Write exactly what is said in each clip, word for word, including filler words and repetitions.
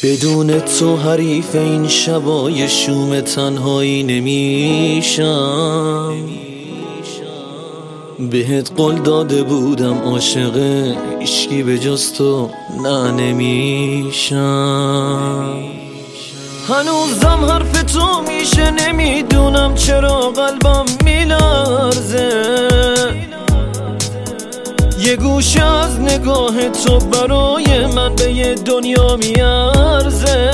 بدون تو حریف این شبای شوم تنهایی نمیشم. بهت قول داده بودم عاشق هیچکی به جز تو نه نمیشم. هنوزم حرف تو میشه، نمیدونم چرا قلبم میلرزه. یه گوشه از نگاه تو برای من به یه دنیا میارزه.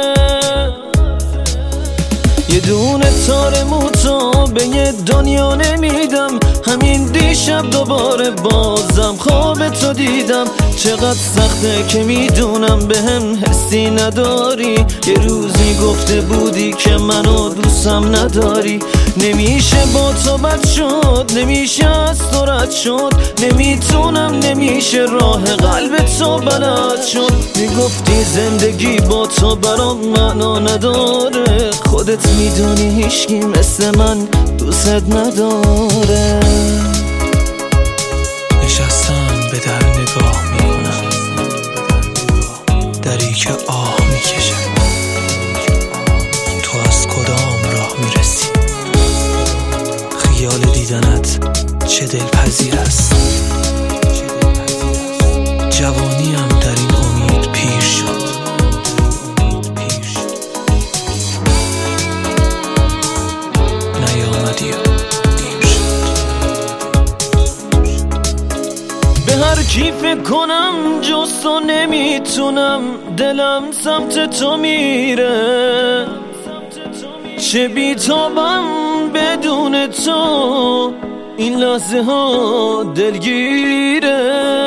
یه دونه تار موتا به یه دنیا نمیدم. همین دیشب دوباره بازم خواب تو دیدم. چقدر سخته که میدونم به هم حسی نداری. یه روزی گفته بودی که منو دوستم نداری. نمیشه با تو بد شد، نمیشه از تو رد شد. نمیتونم، نمیشه راه قلب تو بلد شد. میگفتی زندگی با تو برام معنا نداره. خودت میدونی هیچکی مثل من دوست نداره. نشستم به در نگاه میکنم، دری که آه میکشه. تو از کدام راه میرسی؟ خیال دیدنت چه دلپذیر است. جوانیم در این امید پیر شد. نیامدی و دیر شد. به هر کی فکر کنم جز تو نمیتونم. دلم سمت تو میره. چه بیتابم بدون تو. این لحظه ها دلگیره.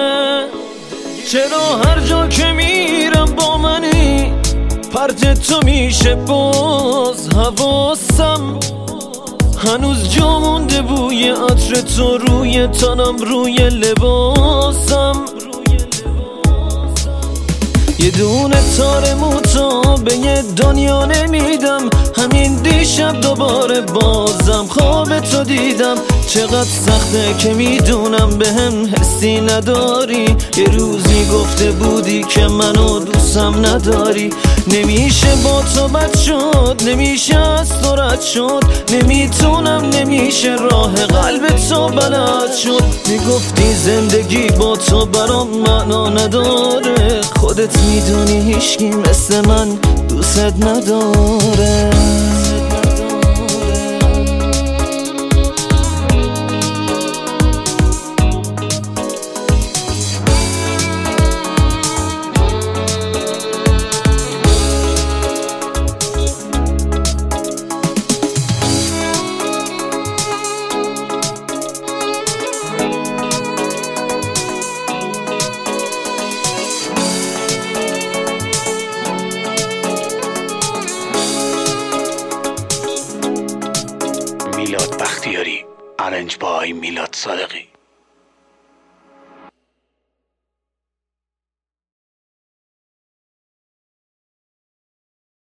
چرا هر جا که میرم با منی پرت تو میشه باز حواسم. هنوز جا مونده بوی عطر تو روی تنم، روی لباسم. یه دونه تار موتا به یه دنیا نمیدم. همین دیشب دوباره بازم خواب تو دیدم. چقدر سخته که میدونم به هم حسی نداری. یه روزی گفته بودی که منو دوستم نداری. نمیشه با تو بد شد، نمیشه از تو رد شد. نمیتونم، نمیشه راه قلب تو بلد شد. میگفتی زندگی با تو برام معنا نداره. خودت میدونی هیچکی مثل من دوست نداره. میلاد بختیاری، ارنج بای میلاد صادقی.